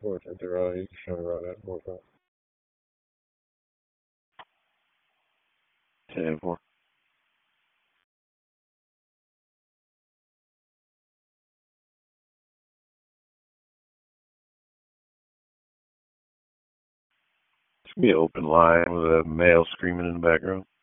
4 10 you can show me right that 4 5. 10-4. It's gonna be an open line with a male screaming in the background.